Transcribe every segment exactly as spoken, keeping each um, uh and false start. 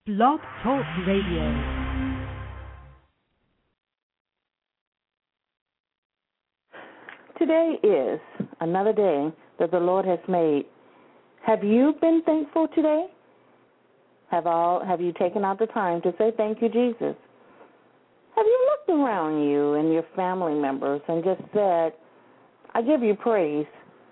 Blog Talk Radio. Today is another day that the Lord has made. Have you been thankful today? Have all have you taken out the time to say thank you, Jesus? Have you looked around you and your family members and just said, I give you praise?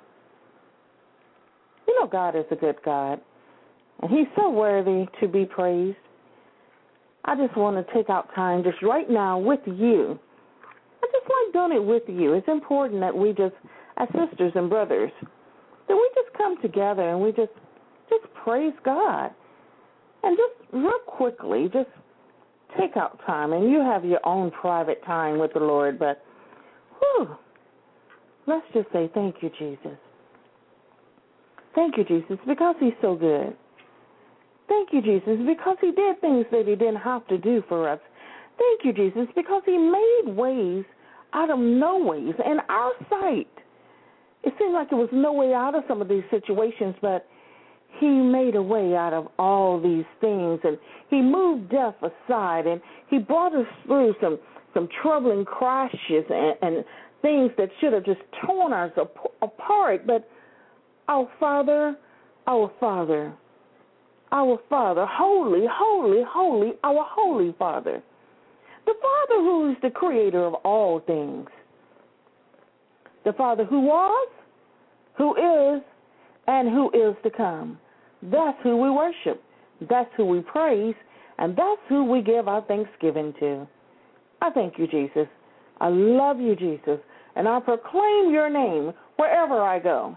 You know God is a good God, and He's so worthy to be praised. I just want to take out time just right now with you. I just like doing it with you. It's important that we just, as sisters and brothers, that we just come together and we just just praise God. And just real quickly, just take out time, and you have your own private time with the Lord, but whew, let's just say thank you, Jesus. Thank you, Jesus, because He's so good. Thank you, Jesus, because He did things that He didn't have to do for us. Thank you, Jesus, because He made ways out of no ways in our sight. It seemed like there was no way out of some of these situations, but He made a way out of all these things, and He moved death aside, and He brought us through some, some troubling crashes and, and things that should have just torn us ap- apart. But our Father, our Father, our Father, holy, holy, holy, our holy Father, the Father who is the creator of all things, the Father who was, who is, and who is to come. That's who we worship. That's who we praise, and that's who we give our thanksgiving to. I thank you, Jesus. I love you, Jesus, and I proclaim your name wherever I go.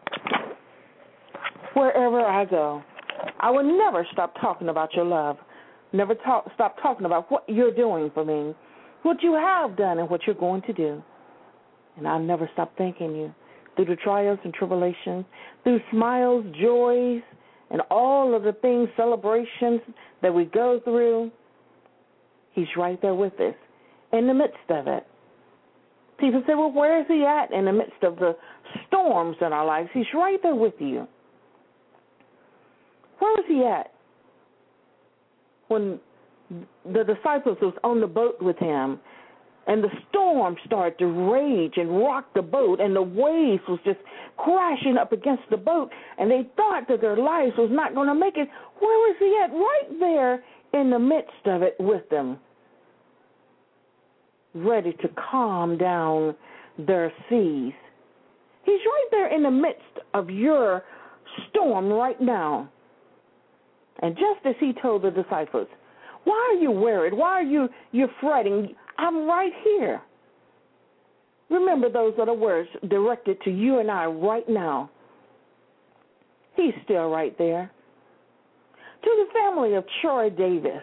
Wherever I go. I will never stop talking about your love. Never talk, stop talking about what you're doing for me, what you have done and what you're going to do. And I'll never stop thanking you through the trials and tribulations, through smiles, joys, and all of the things, celebrations that we go through. He's right there with us in the midst of it. People say, well, where is He at in the midst of the storms in our lives? He's right there with you. Where was He at when the disciples was on the boat with Him and the storm started to rage and rock the boat and the waves was just crashing up against the boat and they thought that their lives was not going to make it? Where was He at? Right there in the midst of it with them, ready to calm down their seas. He's right there in the midst of your storm right now. And just as He told the disciples, why are you worried? Why are you you fretting? I'm right here. Remember, those are the words directed to you and I right now. He's still right there. To the family of Troy Davis,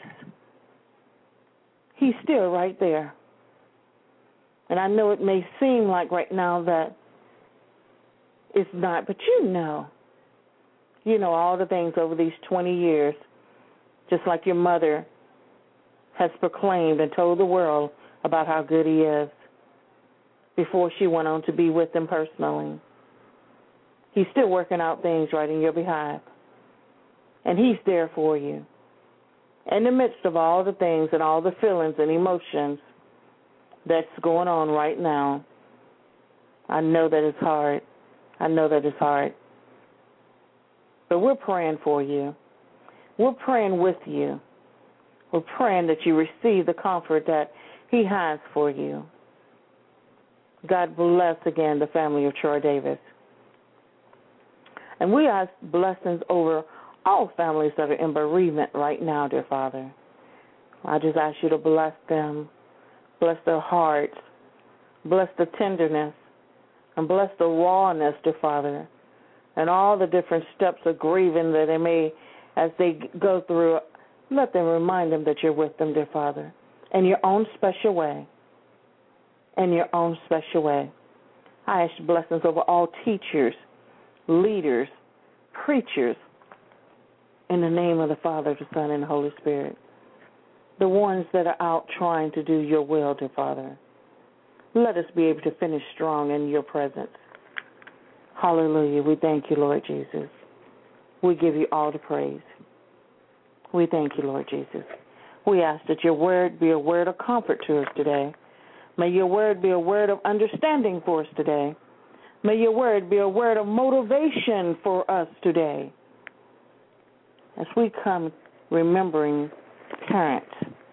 He's still right there. And I know it may seem like right now that it's not, but you know. You know all the things over these twenty years, just like your mother has proclaimed and told the world about how good He is before she went on to be with Him personally. He's still working out things right in your behalf, and He's there for you. In the midst of all the things and all the feelings and emotions that's going on right now, I know that it's hard. I know that it's hard. But we're praying for you. We're praying with you. We're praying that you receive the comfort that He has for you. God bless again the family of Troy Davis. And we ask blessings over all families that are in bereavement right now, dear Father. I just ask you to bless them, bless their hearts, bless the tenderness, and bless the rawness, dear Father, and all the different steps of grieving that they may, as they go through, let them remind them that you're with them, dear Father, in your own special way, in your own special way. I ask blessings over all teachers, leaders, preachers, in the name of the Father, the Son, and the Holy Spirit, the ones that are out trying to do your will, dear Father. Let us be able to finish strong in your presence. Hallelujah. We thank you, Lord Jesus. We give you all the praise. We thank you, Lord Jesus. We ask that your word be a word of comfort to us today. May your word be a word of understanding for us today. May your word be a word of motivation for us today. As we come remembering parents,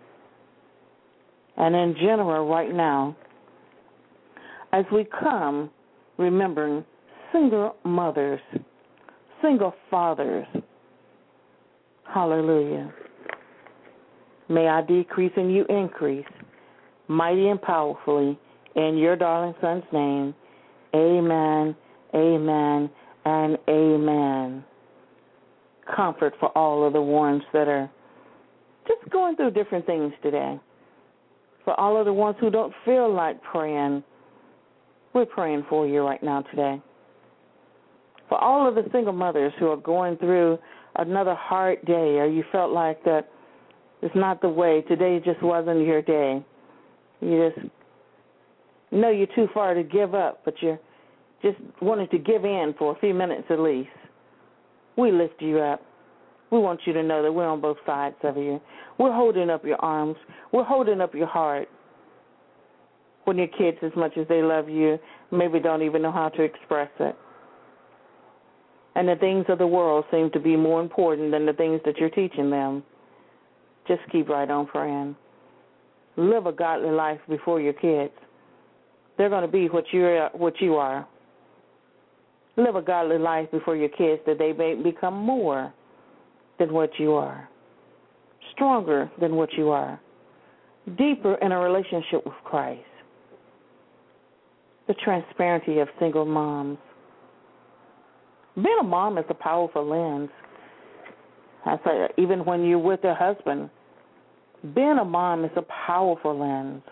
and in general right now, as we come remembering single mothers, single fathers, hallelujah. May I decrease and you increase, mighty and powerfully, in your darling Son's name. Amen, amen, and amen. Comfort for all of the ones that are just going through different things today. For all of the ones who don't feel like praying, we're praying for you right now today. For all of the single mothers who are going through another hard day, or you felt like that it's not the way, today just wasn't your day. You just know you're too far to give up, but you just wanted to give in for a few minutes at least. We lift you up. We want you to know that we're on both sides of you. We're holding up your arms. We're holding up your heart. When your kids, as much as they love you, maybe don't even know how to express it. And the things of the world seem to be more important than the things that you're teaching them. Just keep right on praying. Live a godly life before your kids. They're going to be what you're, what you are. Live a godly life before your kids that they may become more than what you are, stronger than what you are, deeper in a relationship with Christ. The transparency of single moms. Being a mom is a powerful lens. I say, even when you're with a husband, being a mom is a powerful lens.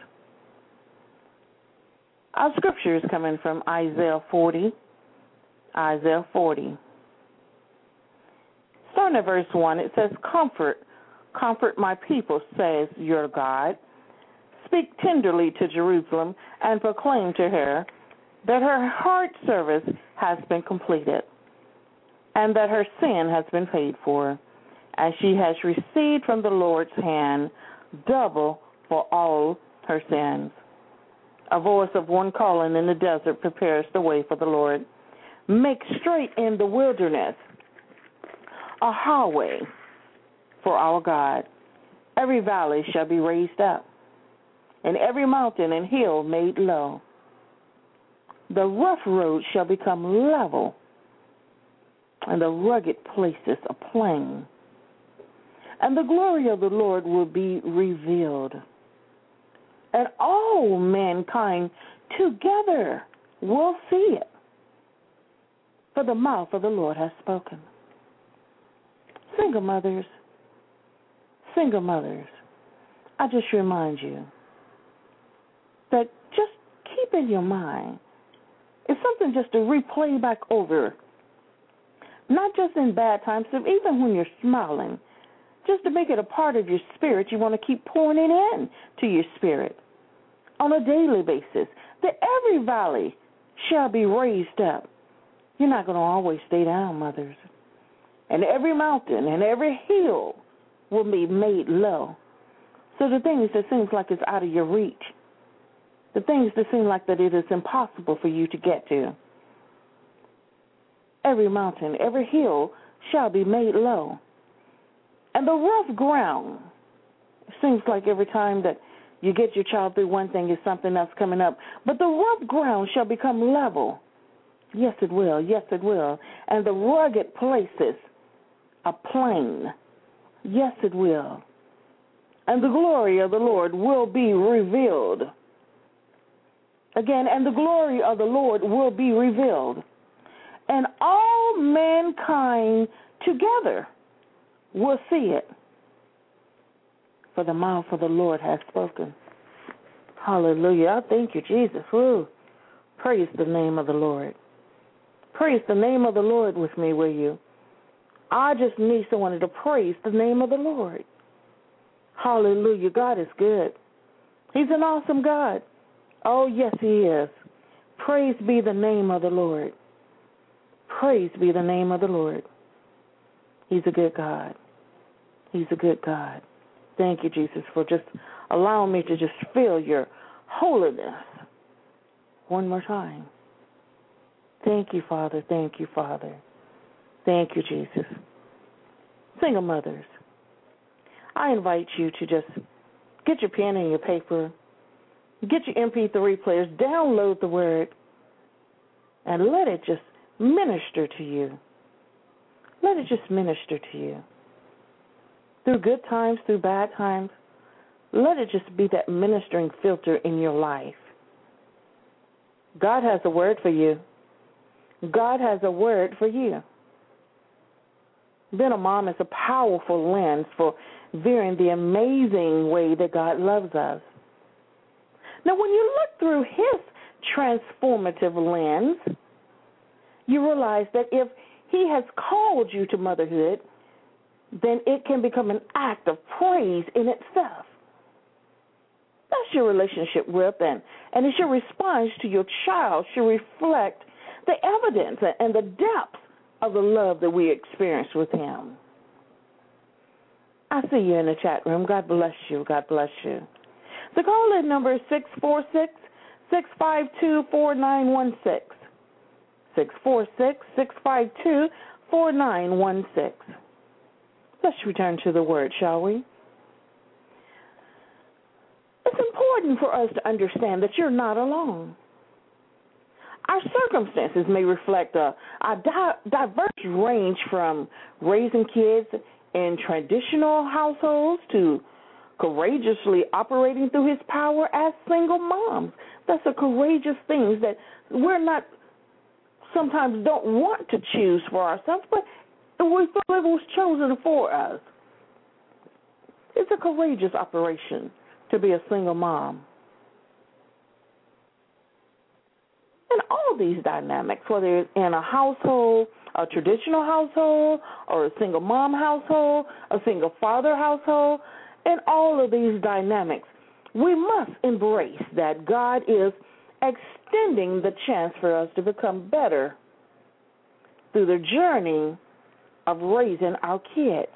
Our scripture is coming from Isaiah forty. Isaiah forty. Starting at verse one, it says, Comfort, comfort my people, says your God. Speak tenderly to Jerusalem and proclaim to her that her heart service has been completed and that her sin has been paid for, and she has received from the Lord's hand double for all her sins. A voice of one calling in the desert prepares the way for the Lord. Make straight in the wilderness a highway for our God. Every valley shall be raised up, and every mountain and hill made low. The rough road shall become level, and the rugged places a plain. And the glory of the Lord will be revealed, and all mankind together will see it. For the mouth of the Lord has spoken. Single mothers, single mothers, I just remind you that just keep in your mind, it's something just to replay back over, not just in bad times, but even when you're smiling, just to make it a part of your spirit. You want to keep pouring it in to your spirit on a daily basis, that every valley shall be raised up. You're not going to always stay down, mothers. And every mountain and every hill will be made low. So the things that seems like it's out of your reach, the things that seem like that it is impossible for you to get to, every mountain, every hill shall be made low. And the rough ground, it seems like every time that you get your child through one thing, is something else coming up. But the rough ground shall become level. Yes, it will. Yes, it will. And the rugged places a plain. Yes, it will. And the glory of the Lord will be revealed. Again, and the glory of the Lord will be revealed. And all mankind together will see it. For the mouth of the Lord has spoken. Hallelujah. I thank you, Jesus. Woo. Praise the name of the Lord. Praise the name of the Lord with me, will you? I just need someone to praise the name of the Lord. Hallelujah. God is good. He's an awesome God. Oh, yes, he is. Praise be the name of the Lord. Praise be the name of the Lord. He's a good God. He's a good God. Thank you, Jesus, for just allowing me to just feel your holiness one more time. Thank you, Father. Thank you, Father. Thank you, Jesus. Single mothers, I invite you to just get your pen and your paper, get your M P three players, download the word, and let it just minister to you. Let it just minister to you. Through good times, through bad times, let it just be that ministering filter in your life. God has a word for you. God has a word for you. Being a mom is a powerful lens for viewing the amazing way that God loves us. Now, when you look through His transformative lens, you realize that if He has called you to motherhood, then it can become an act of praise in itself. That's your relationship with, and, and it's your response to your child should reflect the evidence and the depth of the love that we experience with Him. I see you in the chat room. God bless you. God bless you. The call-in number is six four six, six five two, four nine one six. six four six, six five two, four nine one six. Let's return to the word, shall we? It's important for us to understand that you're not alone. Our circumstances may reflect a, a di- diverse range from raising kids in traditional households to courageously operating through His power as single moms. That's a courageous thing that we're not, sometimes don't want to choose for ourselves, but we feel it was chosen for us. It's a courageous operation to be a single mom. And all these dynamics, whether it's in a household, a traditional household, or a single mom household, a single father household, and all of these dynamics, we must embrace that God is extending the chance for us to become better through the journey of raising our kids.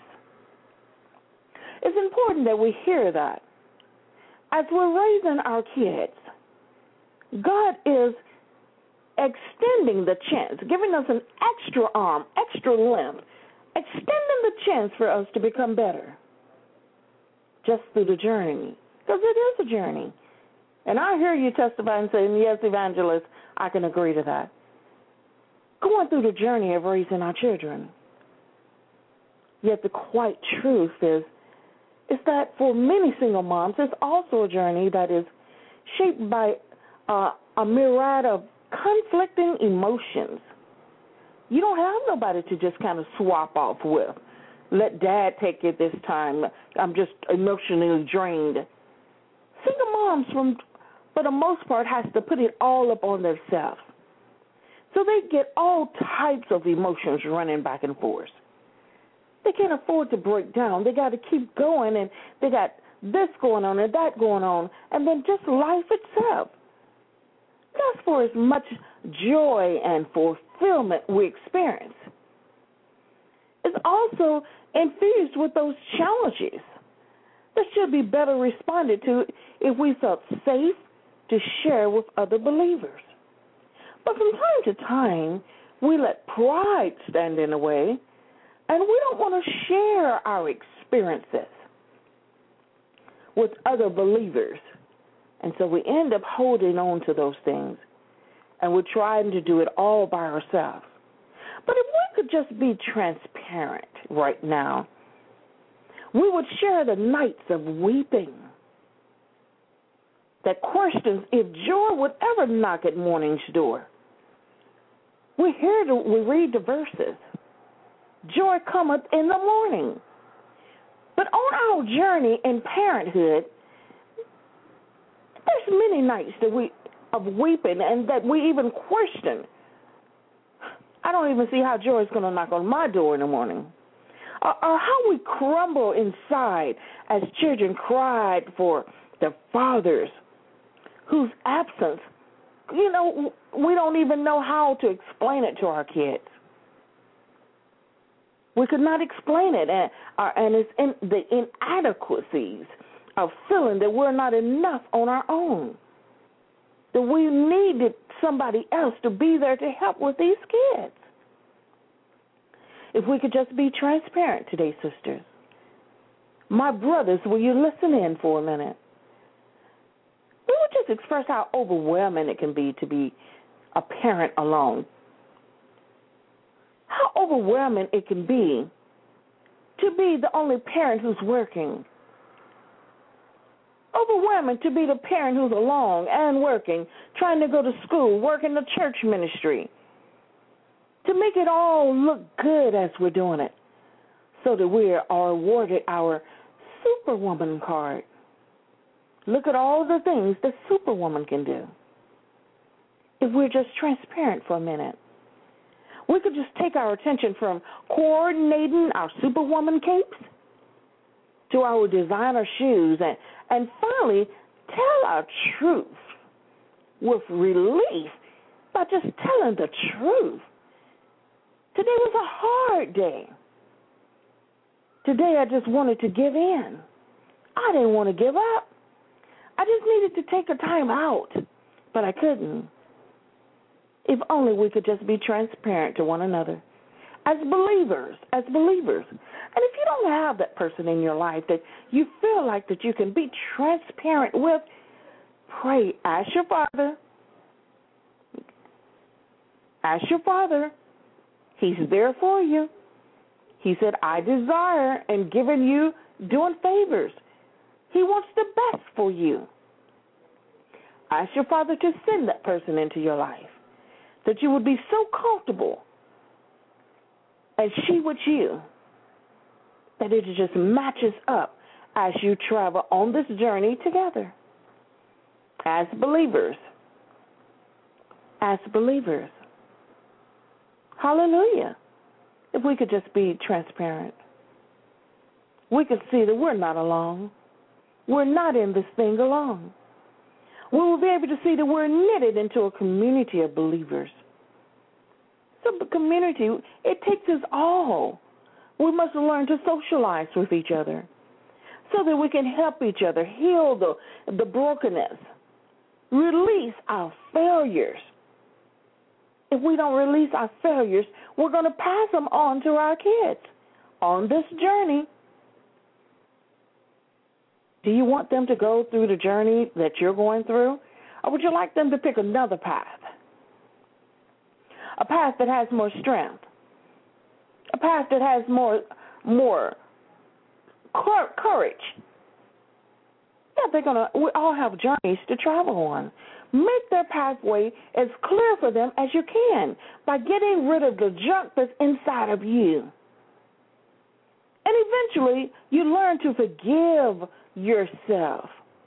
It's important that we hear that. As we're raising our kids, God is extending the chance, giving us an extra arm, extra limb, extending the chance for us to become better just through the journey, because it is a journey. And I hear you testify and saying, yes, evangelist, I can agree to that. Going through the journey of raising our children. Yet the quiet truth is, is that for many single moms, it's also a journey that is shaped by uh, a myriad of conflicting emotions. You don't have nobody to just kind of swap off with. Let dad take it this time. I'm just emotionally drained. Single moms, from, for the most part, has to put it all up on themselves. So they get all types of emotions running back and forth. They can't afford to break down. They got to keep going, and they got this going on and that going on, and then just life itself. That's for as much joy and fulfillment we experience. It's also infused with those challenges that should be better responded to if we felt safe to share with other believers. But from time to time, we let pride stand in the way, and we don't want to share our experiences with other believers. And so we end up holding on to those things, and we're trying to do it all by ourselves. But if we could just be transparent right now, we would share the nights of weeping that questions if joy would ever knock at morning's door. We hear the, we read the verses. Joy cometh in the morning. But on our journey in parenthood, there's many nights that we of weeping and that we even question. I don't even see how joy is going to knock on my door in the morning. Or, or how we crumble inside as children cried for their fathers whose absence, you know, we don't even know how to explain it to our kids. We could not explain it, and, uh, and it's in the inadequacies of feeling that we're not enough on our own, that we needed somebody else to be there to help with these kids. If we could just be transparent today, sisters. My brothers, will you listen in for a minute? We would just express how overwhelming it can be to be a parent alone. How overwhelming it can be to be the only parent who's working. Overwhelming to be the parent who's alone and working, trying to go to school, working the church ministry, to make it all look good as we're doing it, so that we are awarded our Superwoman card. Look at all the things that Superwoman can do. If we're just transparent for a minute, we could just take our attention from coordinating our Superwoman capes to our designer shoes and, and finally tell our truth with relief by just telling the truth. Today was a hard day. Today I just wanted to give in. I didn't want to give up. I just needed to take a time out, but I couldn't. If only we could just be transparent to one another as believers, as believers. And if you don't have that person in your life that you feel like that you can be transparent with, pray, ask your Father. Ask your Father. He's there for you. He said, I desire and giving you, doing favors. He wants the best for you. Ask your Father to send that person into your life, that you would be so comfortable and she with you that it just matches up as you travel on this journey together. As believers. As believers. Hallelujah. If we could just be transparent, we could see that we're not alone. We're not in this thing alone. We will be able to see that we're knitted into a community of believers. So the community, it takes us all. We must learn to socialize with each other so that we can help each other heal the, the brokenness, release our failures. If we don't release our failures, we're going to pass them on to our kids on this journey. Do you want them to go through the journey that you're going through, or would you like them to pick another path? A path that has more strength, a path that has more, more courage. Yeah, they're gonna. We all have journeys to travel on. Make their pathway as clear for them as you can by getting rid of the junk that's inside of you. And eventually, you learn to forgive yourself.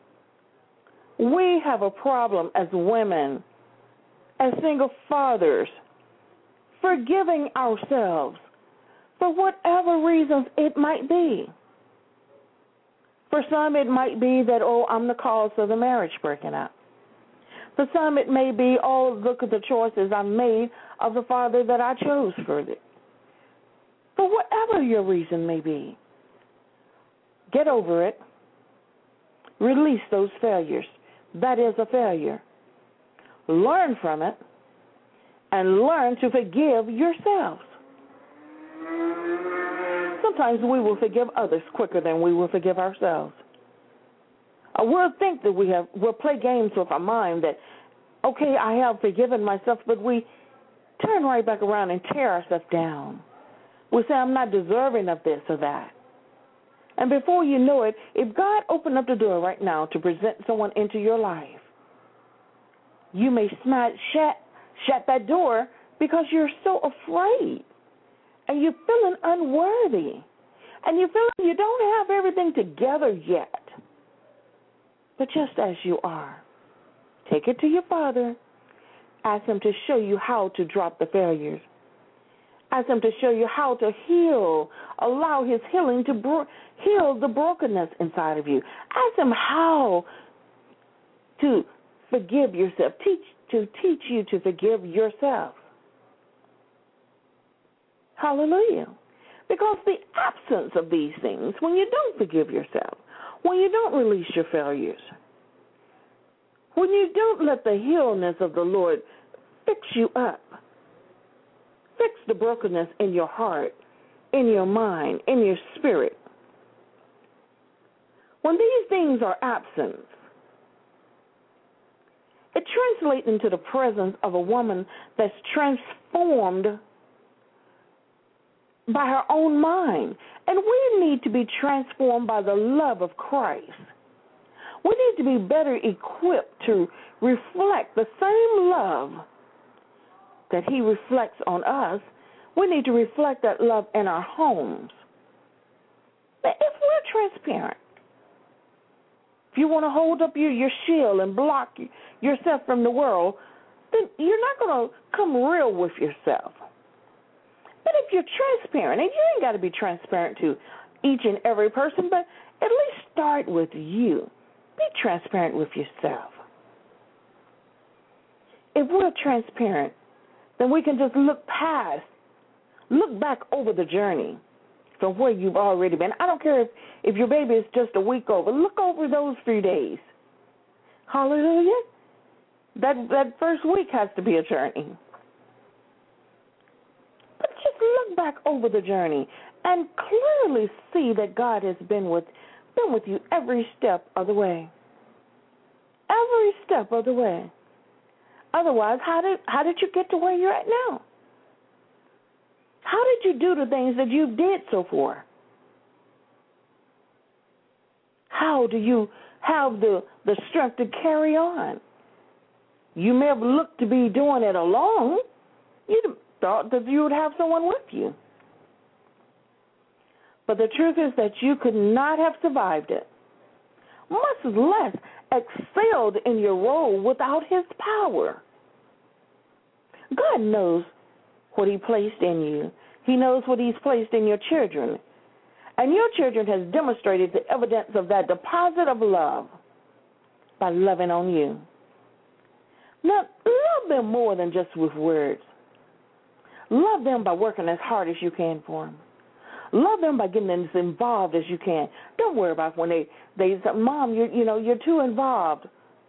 We have a problem as women, as single fathers, forgiving ourselves for whatever reasons it might be. For some, it might be that, oh, I'm the cause of the marriage breaking up. For some, it may be, oh, look at the choices I made of the father that I chose for it. For whatever your reason may be, get over it. Release those failures. That is a failure. Learn from it and learn to forgive yourselves. Sometimes we will forgive others quicker than we will forgive ourselves. Uh, we'll think that we have, we'll play games with our mind that, okay, I have forgiven myself, but we turn right back around and tear ourselves down. We say, I'm not deserving of this or that. And before you know it, if God opened up the door right now to present someone into your life, you may smash, shut, shut that door because you're so afraid and you're feeling unworthy and you're feeling you don't have everything together yet. But just as you are, take it to your Father. Ask Him to show you how to drop the failures. Ask Him to show you how to heal. Allow His healing to bro- heal the brokenness inside of you. Ask Him how to forgive yourself. Teach to teach you to forgive yourself. Hallelujah. Because the absence of these things, when you don't forgive yourself, when you don't release your failures, when you don't let the healness of the Lord fix you up, fix the brokenness in your heart, in your mind, in your spirit, when these things are absent, it translates into the presence of a woman that's transformed by her own mind. And we need to be transformed by the love of Christ. We need to be better equipped to reflect the same love that he reflects on us. We need to reflect that love in our homes. But if we're transparent, if you want to hold up your, your shield and block yourself from the world, then you're not going to come real with yourself. But if you're transparent, and you ain't got to be transparent to each and every person, but at least start with you. Be transparent with yourself. If we're transparent, then we can just look past, look back over the journey from where you've already been. I don't care if, if your baby is just a week over. Look over those few days. Hallelujah. That, that first week has to be a journey. But just look back over the journey and clearly see that God has been with been with you every step of the way. Every step of the way. Otherwise, how did how did you get to where you're at now? How did you do the things that you did so far? How do you have the, the strength to carry on? You may have looked to be doing it alone. You thought that you would have someone with you. But the truth is that you could not have survived it, much less excelled in your role without his power. God knows what he placed in you. He knows what he's placed in your children. And your children has demonstrated the evidence of that deposit of love by loving on you. Now, love them more than just with words. Love them by working as hard as you can for them. Love them by getting as involved as you can. Don't worry about when they, they say, Mom, you you know, you're too involved.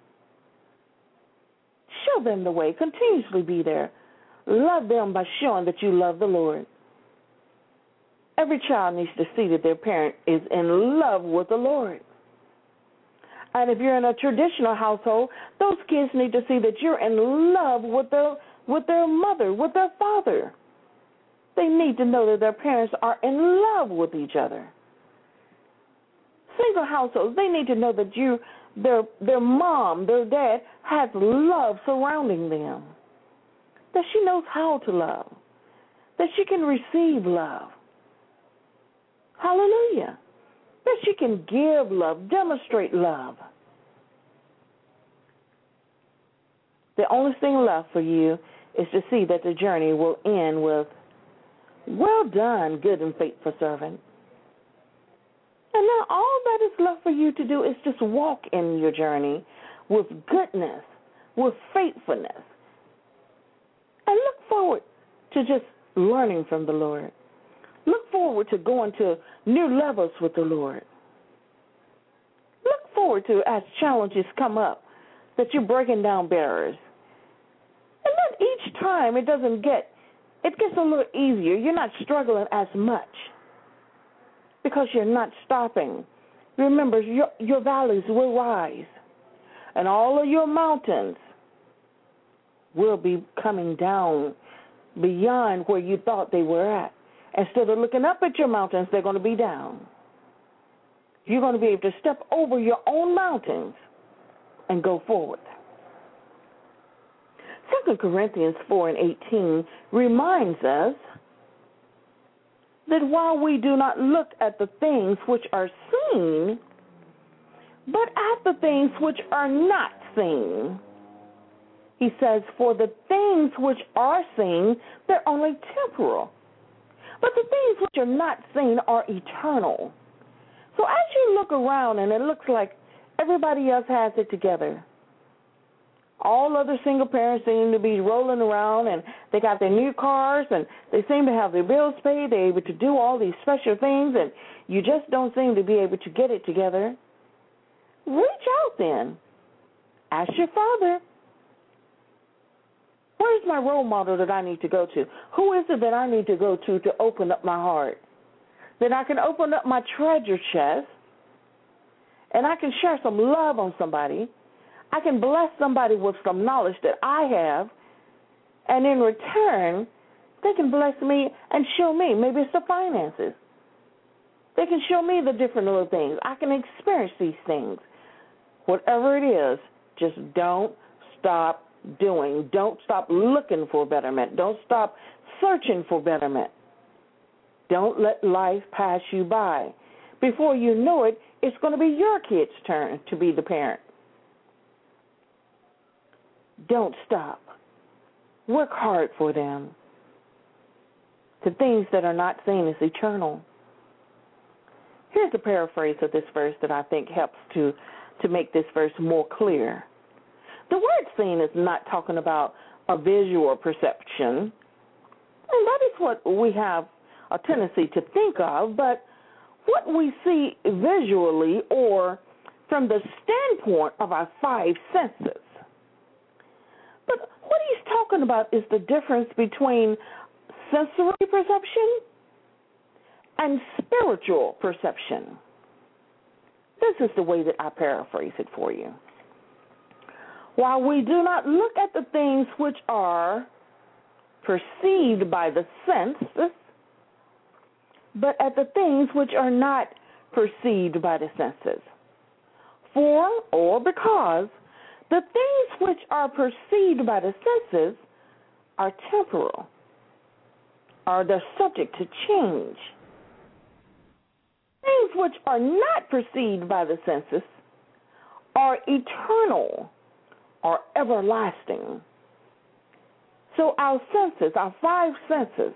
Show them the way. Continuously be there. Love them by showing that you love the Lord. Every child needs to see that their parent is in love with the Lord. And if you're in a traditional household, those kids need to see that you're in love with their, with their mother, with their father. They need to know that their parents are in love with each other. Single households, they need to know that you, their, their mom, their dad has love surrounding them, that she knows how to love, that she can receive love. Hallelujah. That she can give love, demonstrate love. The only thing left for you is to see that the journey will end with, well done, good and faithful servant. And now all that is left for you to do is just walk in your journey with goodness, with faithfulness, and look forward to just learning from the Lord. Look forward to going to new levels with the Lord. Look forward to, as challenges come up, that you're breaking down barriers. And then each time it doesn't get, it gets a little easier. You're not struggling as much because you're not stopping. Remember, your, your valleys will rise, and all of your mountains will be coming down beyond where you thought they were at. Instead of looking up at your mountains, they're going to be down. You're going to be able to step over your own mountains and go forward. Second Corinthians four and eighteen reminds us that while we do not look at the things which are seen, but at the things which are not seen, he says, for the things which are seen, they're only temporal. But the things which are not seen are eternal. So as you look around and it looks like everybody else has it together, all other single parents seem to be rolling around, and they got their new cars, and they seem to have their bills paid. They're able to do all these special things, and you just don't seem to be able to get it together. Reach out then. Ask your father. Where's my role model that I need to go to? Who is it that I need to go to to open up my heart? Then I can open up my treasure chest, and I can share some love on somebody. I can bless somebody with some knowledge that I have, and in return, they can bless me and show me. Maybe it's the finances. They can show me the different little things. I can experience these things. Whatever it is, just don't stop doing. Don't stop looking for betterment. Don't stop searching for betterment. Don't let life pass you by. Before you know it, it's going to be your kid's turn to be the parent. Don't stop. Work hard for them. The things that are not seen is eternal. Here's a paraphrase of this verse that I think helps to, to make this verse more clear. The word seen is not talking about a visual perception, and that is what we have a tendency to think of, but what we see visually or from the standpoint of our five senses. But what he's talking about is the difference between sensory perception and spiritual perception. This is the way that I paraphrase it for you. While we do not look at the things which are perceived by the senses, but at the things which are not perceived by the senses. For, or because, the things which are perceived by the senses are temporal, are they're subject to change. Things which are not perceived by the senses are eternal, are everlasting. So our senses, our five senses,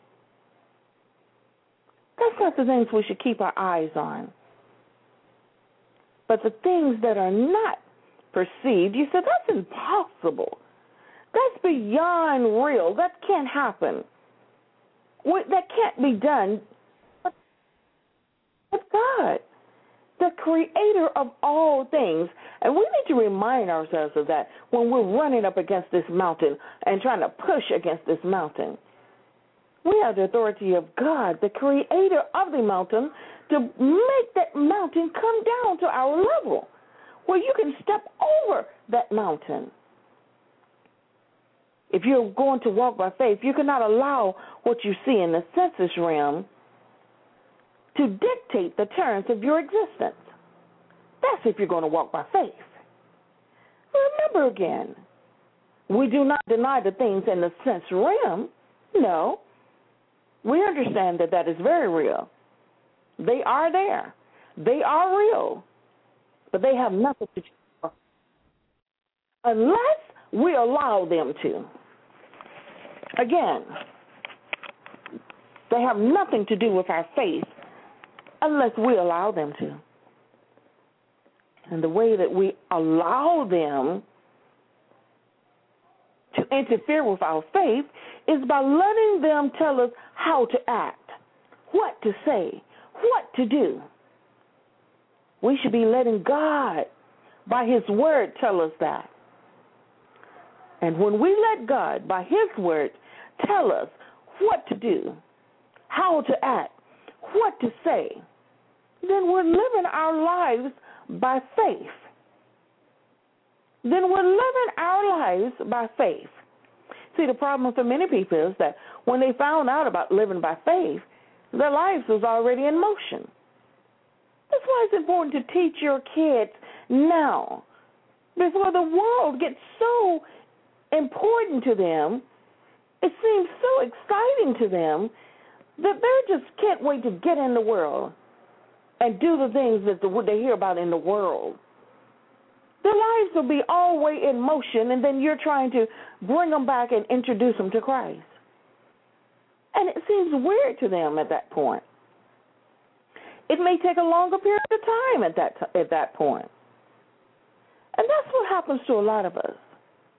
that's not the things we should keep our eyes on. But the things that are not perceived, you said, that's impossible. That's beyond real. That can't happen. That can't be done. But God, the creator of all things. And we need to remind ourselves of that when we're running up against this mountain and trying to push against this mountain. We have the authority of God, the creator of the mountain, to make that mountain come down to our level where you can step over that mountain. If you're going to walk by faith, you cannot allow what you see in the senses realm to dictate the terms of your existence. That's if you're going to walk by faith. Remember again, we do not deny the things in the sense realm. No. We understand that that is very real. They are there. They are real. But they have nothing to do unless we allow them to. Again, they have nothing to do with our faith unless we allow them to. And the way that we allow them to interfere with our faith is by letting them tell us how to act, what to say, what to do. We should be letting God, by his word, tell us that. And when we let God, by his word, tell us what to do, how to act, what to say, then we're living our lives by faith. Then we're living our lives by faith. See, the problem for many people is that when they found out about living by faith, their lives was already in motion. That's why it's important to teach your kids now, before the world gets so important to them, it seems so exciting to them that they just can't wait to get in the world and do the things that the, they hear about in the world. Their lives will be all way in motion, and then you're trying to bring them back and introduce them to Christ. And it seems weird to them at that point. It may take a longer period of time at that t- at that point. And that's what happens to a lot of us.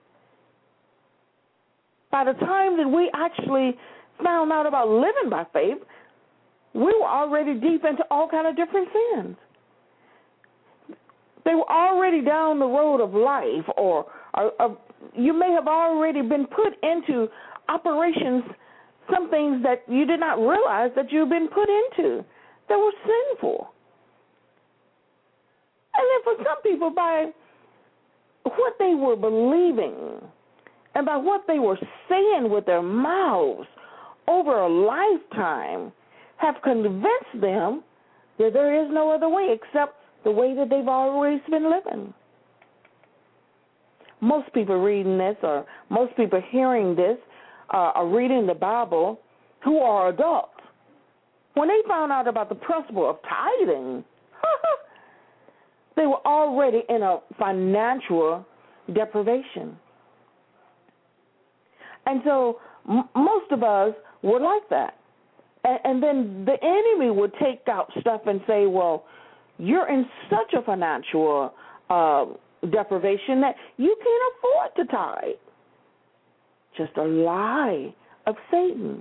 by the time that we actually found out about living by faith, we were already deep into all kind of different sins. They were already down the road of life, or, or, or you may have already been put into operations, some things that you did not realize that you've been put into that were sinful. And then for some people, by what they were believing and by what they were saying with their mouths over a lifetime have convinced them that there is no other way except the way that they've always been living. Most people reading this, or most people hearing this, uh, are reading the Bible who are adults. When they found out about the principle of tithing, they were already in a financial deprivation. And so m- most of us were like that. And, and then the enemy would take out stuff and say, well, you're in such a financial uh, deprivation that you can't afford to tithe. Just a lie of Satan.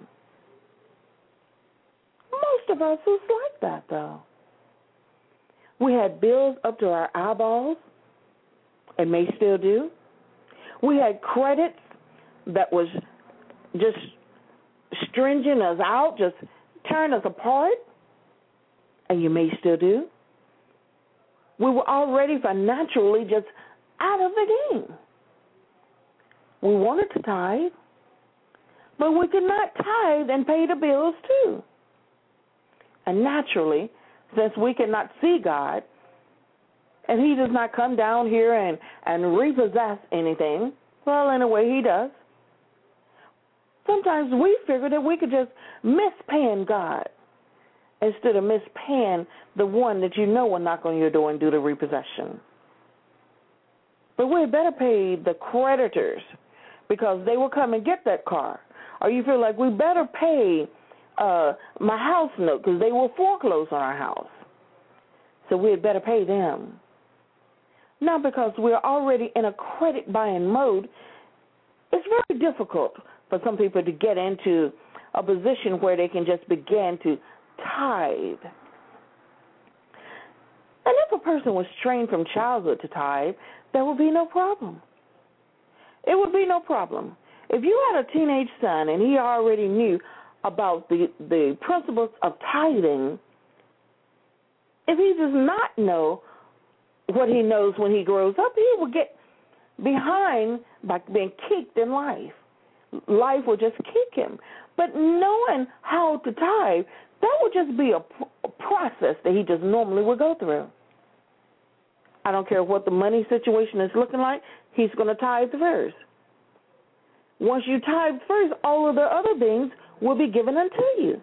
Most of us was like that, though. We had bills up to our eyeballs, and may still do. We had credits that was just stringing us out, just tearing us apart, and you may still do. We were already financially just out of the game. We wanted to tithe, but we could not tithe and pay the bills too. And naturally, since we cannot see God, and he does not come down here and, and repossess anything, well, in a way he does. Sometimes we figure that we could just miss paying God instead of miss paying the one that you know will knock on your door and do the repossession. But we better pay the creditors because they will come and get that car. Or you feel like we better pay uh, my house note because they will foreclose on our house. So we had better pay them. Now, because we're already in a credit buying mode, it's very difficult for some people to get into a position where they can just begin to tithe. And if a person was trained from childhood to tithe, there would be no problem. It would be no problem. If you had a teenage son and he already knew about the, the principles of tithing, if he does not know what he knows when he grows up, he will get behind by being kicked in life. Life will just kick him. But knowing how to tithe, that would just be a, a process that he just normally would go through. I don't care what the money situation is looking like, he's going to tithe first. Once you tithe first, all of the other things will be given unto you.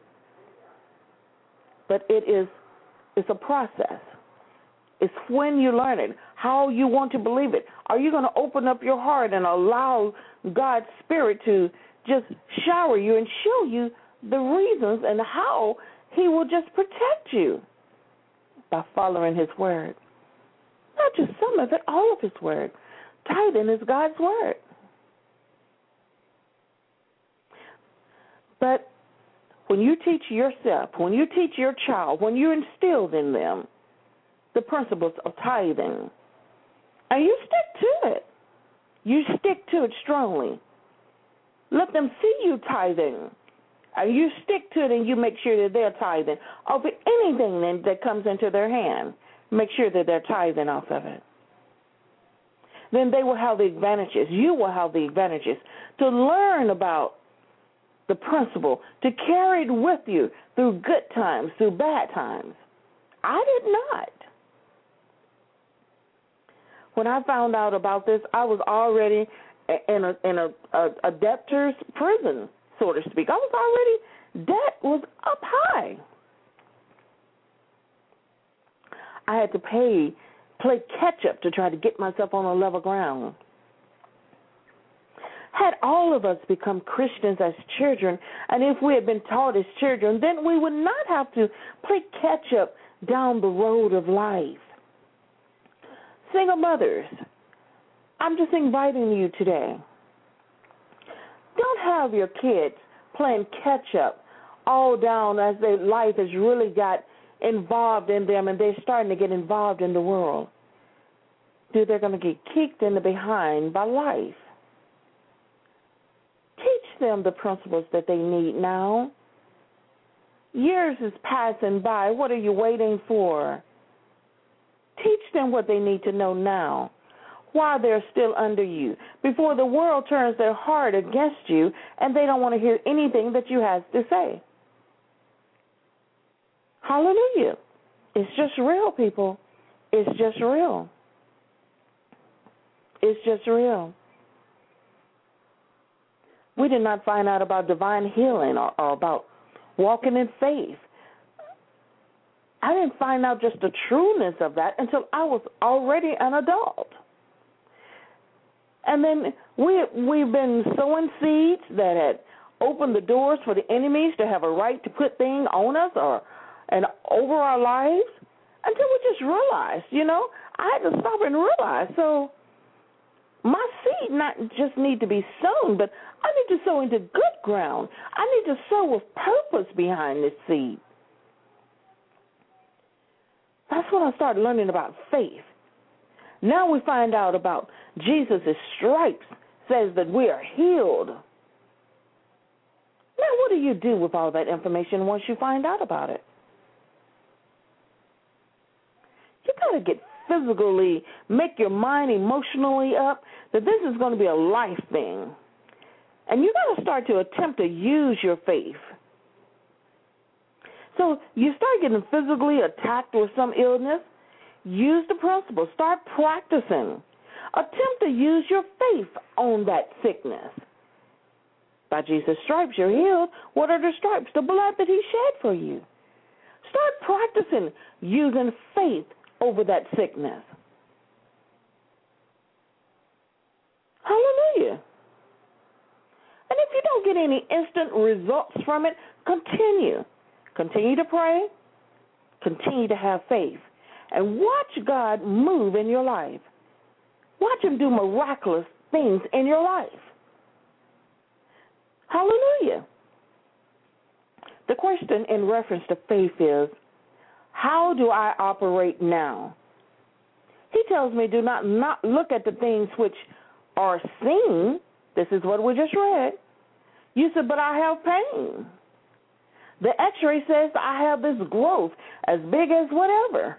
But it is it's a process. It's when you learn it, how you want to believe it. Are you going to open up your heart and allow God's Spirit to just shower you and show you the reasons and how he will just protect you by following his word? Not just some of it, all of his word. Tithing is God's word. But when you teach yourself, when you teach your child, when you instill in them the principles of tithing, and you stick to it, you stick to it strongly. Let them see you tithing, and you stick to it and you make sure that they're tithing. Of anything that comes into their hand, make sure that they're tithing off of it. Then they will have the advantages. You will have the advantages to learn about the principle, to carry it with you through good times, through bad times. I did not. When I found out about this, I was already in a in a, a, a debtor's prison, so to speak. I was already, debt was up high. I had to pay, play catch up to try to get myself on a level ground. Had all of us become Christians as children, and if we had been taught as children, then we would not have to play catch up down the road of life. Single mothers, I'm just inviting you today. Don't have your kids playing catch up all down as their life has really got involved in them and they're starting to get involved in the world, dude, they're going to get kicked in the behind by life. Teach them the principles that they need now. Years is passing by. What are you waiting for? Teach them what they need to know now while they're still under you, before the world turns their heart against you and they don't want to hear anything that you have to say. Hallelujah. It's just real, people. It's just real. It's just real. We did not find out about divine healing or, or about walking in faith. I didn't find out just the trueness of that until I was already an adult. And then we, we've been sowing seeds that had opened the doors for the enemies to have a right to put things on us or and over our lives until we just realized, you know, I had to stop and realize. So my seed not just need to be sown, but I need to sow into good ground. I need to sow with purpose behind this seed. That's when I started learning about faith. Now we find out about Jesus' stripes says that we are healed. Now what do you do with all that information once you find out about it? You got to get physically, make your mind emotionally up that this is going to be a life thing. And you got to start to attempt to use your faith. So you start getting physically attacked with some illness, use the principle. Start practicing. Attempt to use your faith on that sickness. By Jesus' stripes, you're healed. What are the stripes? The blood that he shed for you. Start practicing using faith over that sickness. Hallelujah. And if you don't get any instant results from it, continue. Continue to pray. Continue to have faith. And watch God move in your life. Watch him do miraculous things in your life. Hallelujah. The question in reference to faith is, how do I operate now? He tells me, do not, not look at the things which are seen. This is what we just read. You said, but I have pain. The x-ray says I have this growth as big as whatever.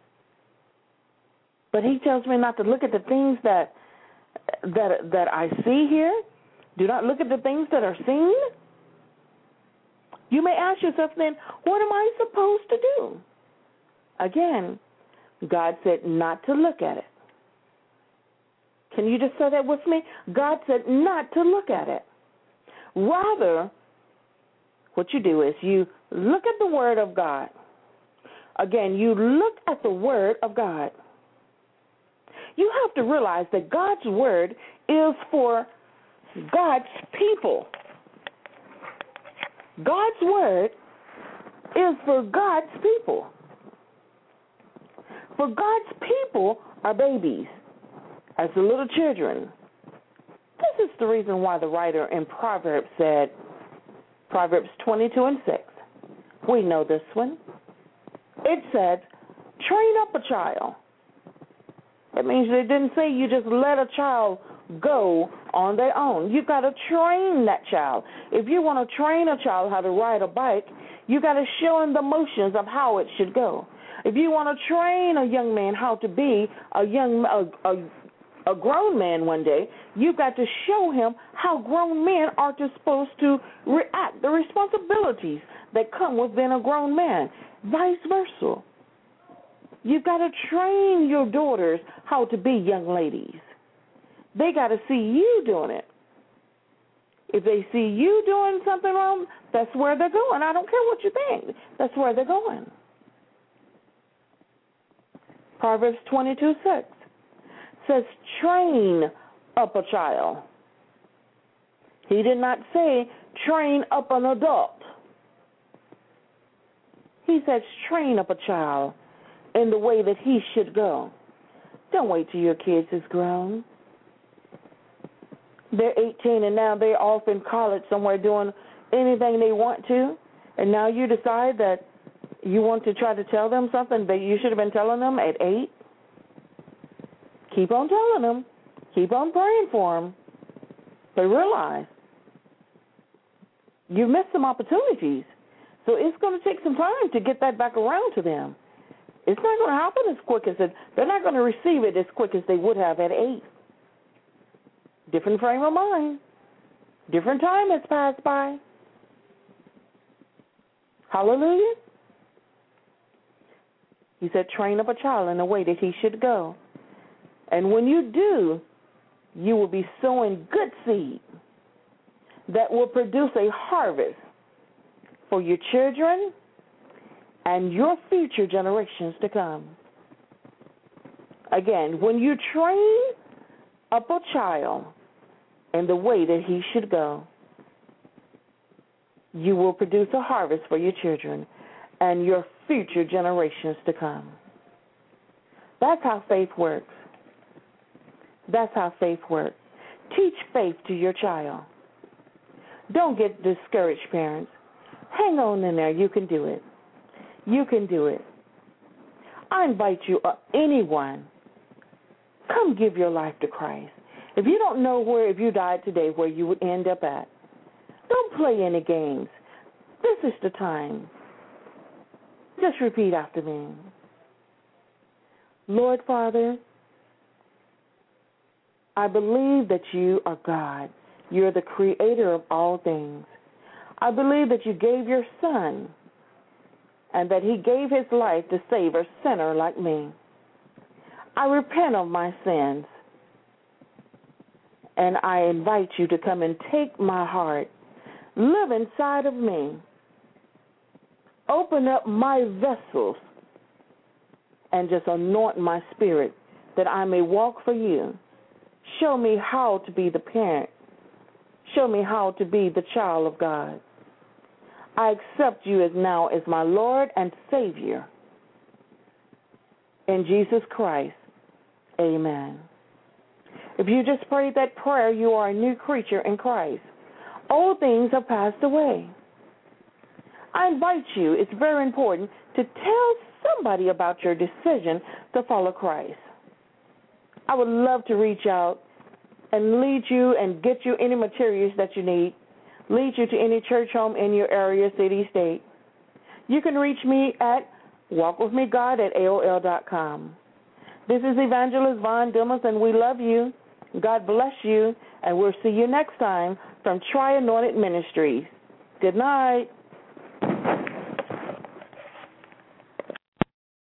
But he tells me not to look at the things that that that I see here. Do not look at the things that are seen. You may ask yourself then, what am I supposed to do? Again, God said not to look at it. Can you just say that with me? God said not to look at it. Rather, what you do is you look at the Word of God. Again, you look at the Word of God. You have to realize that God's Word is for God's people. God's Word is for God's people. For God's people are babies, as the little children. This is the reason why the writer in Proverbs said, Proverbs twenty-two and six. We know this one. It said, train up a child. That means it didn't say you just let a child go on their own. You've got to train that child. If you want to train a child how to ride a bike, you got to show him the motions of how it should go. If you want to train a young man how to be a young a, a, a grown man one day, you've got to show him how grown men are to, supposed to react, the responsibilities that come with being a grown man, vice versa. You've got to train your daughters how to be young ladies. They got to see you doing it. If they see you doing something wrong, that's where they're going. I don't care what you think. That's where they're going. Proverbs twenty-two six says, train up a child. He did not say train up an adult. He says train up a child in the way that he should go. Don't wait till your kids is grown. They're eighteen and now they're off in college somewhere doing anything they want to, and now you decide that you want to try to tell them something that you should have been telling them at eight? Keep on telling them. Keep on praying for them. But realize you've missed some opportunities. So it's going to take some time to get that back around to them. It's not going to happen as quick as it, they're not going to receive it as quick as they would have at eight. Different frame of mind. Different time has passed by. Hallelujah. He said, train up a child in the way that he should go. And when you do, you will be sowing good seed that will produce a harvest for your children and your future generations to come. Again, when you train up a child in the way that he should go, you will produce a harvest for your children and your future generations to come. That's how faith works. That's how faith works. Teach faith to your child. Don't get discouraged, parents. Hang on in there. You can do it. You can do it. I invite you, uh, anyone, come give your life to Christ. If you don't know where, if you died today, where you would end up at, don't play any games. This is the time. Just repeat after me. Lord Father, I believe that you are God. You're the creator of all things. I believe that you gave your son and that he gave his life to save a sinner like me. I repent of my sins, and I invite you to come and take my heart, live inside of me, open up my vessels, and just anoint my spirit that I may walk for you. Show me how to be the parent. Show me how to be the child of God. I accept you as now as my Lord and Savior. In Jesus Christ, amen. If you just prayed that prayer, you are a new creature in Christ. Old things have passed away. I invite you, it's very important, to tell somebody about your decision to follow Christ. I would love to reach out and lead you and get you any materials that you need, lead you to any church home in your area, city, state. You can reach me at walk with me god at A O L dot com. This is Evangelist Von Dumas, and we love you. God bless you, and we'll see you next time from Tri-Anointed Ministries. Good night.